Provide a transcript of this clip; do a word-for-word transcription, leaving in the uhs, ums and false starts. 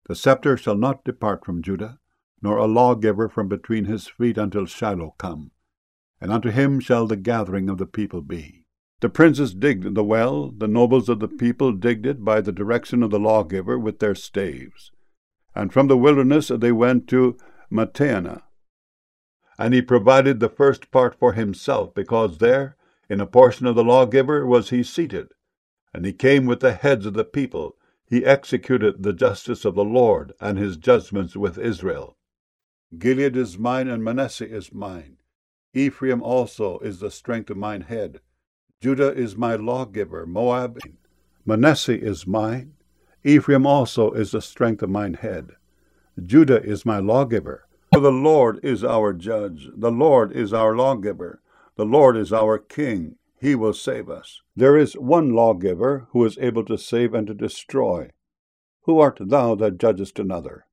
The scepter shall not depart from Judah, nor a lawgiver from between his feet until Shiloh come, and unto him shall the gathering of the people be. The princes digged the well, the nobles of the people digged it by the direction of the lawgiver with their staves. And from the wilderness they went to Matteanah. And he provided the first part for himself, because there, in a portion of the lawgiver, was he seated. And he came with the heads of the people. He executed the justice of the Lord, and his judgments with Israel. Gilead is mine, and Manasseh is mine. Ephraim also is the strength of mine head. Judah is my lawgiver. Moab, Manasseh is mine. Ephraim also is the strength of mine head. Judah is my lawgiver. For the Lord is our judge. The Lord is our lawgiver. The Lord is our king. He will save us. There is one lawgiver who is able to save and to destroy. Who art thou that judgest another?